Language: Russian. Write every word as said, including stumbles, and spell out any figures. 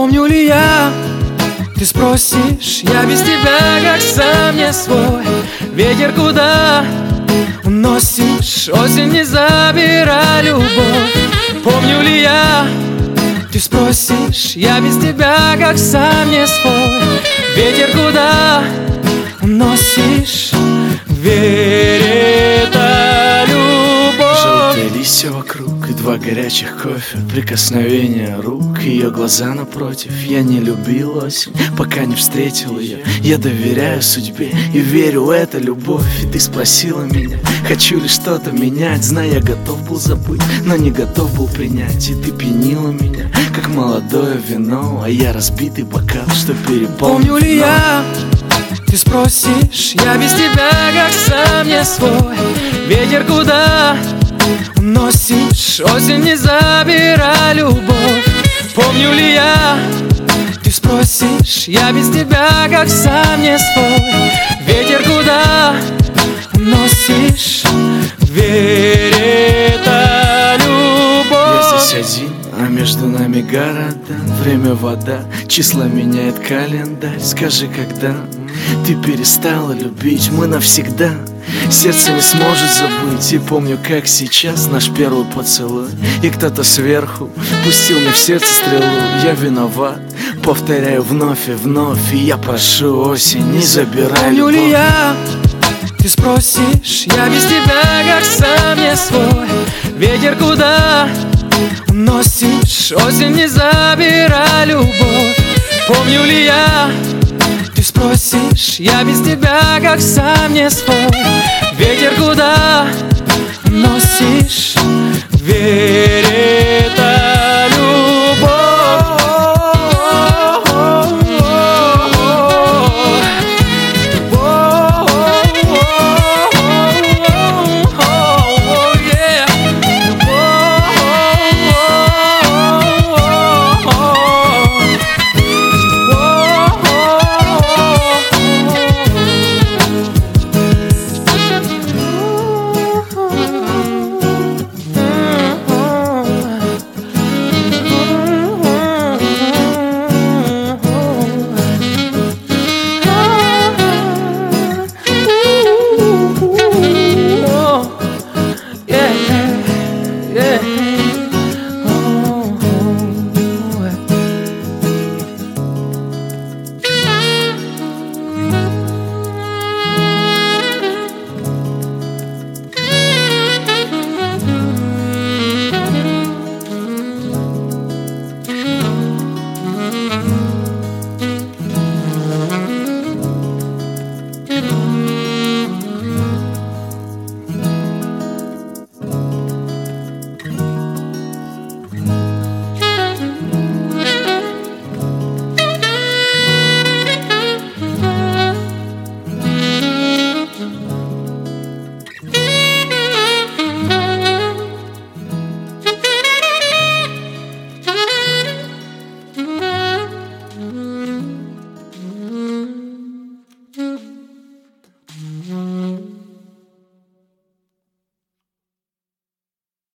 Помню ли я? Ты спросишь, я без тебя как сам не свой. Ветер куда уносишь, осень не забирай любовь. Помню ли я? Ты спросишь, я без тебя как сам не свой. Ветер куда уносишь, верь, это любовь. Желтые листья вокруг и два горячих кофе, прикосновения рук, ее глаза напротив. Я не любил осень, пока не встретил ее. Я доверяю судьбе и верю, это любовь. И ты спросила меня, хочу ли что-то менять. Знаю, я готов был забыть, но не готов был принять. И ты пьянила меня, как молодое вино, а я разбитый бокал, что переполнил. Помню ли я? Ты спросишь, я без тебя как сам не свой. Ветер куда уносишь, осень не забирай любовь. Помню ли я? Ты спросишь, я без тебя как сам не свой. Ветер куда уносишь, верь, это любовь. Я здесь один, а между нами города. Время вода, числа меняет календарь. Скажи, когда ты перестала любить, мы навсегда. Сердце не сможет забыть. И помню, как сейчас наш первый поцелуй. И кто-то сверху пустил мне в сердце стрелу. Я виноват, повторяю вновь и вновь. И я прошу, осень, не забирай Помню любовь. ли я? Ты спросишь, я без тебя как сам не свой. Ветер куда уносишь, осень не забирай любовь. Помню ли я? Ты спросишь, я без тебя как сам не свой. Ветер куда уносишь,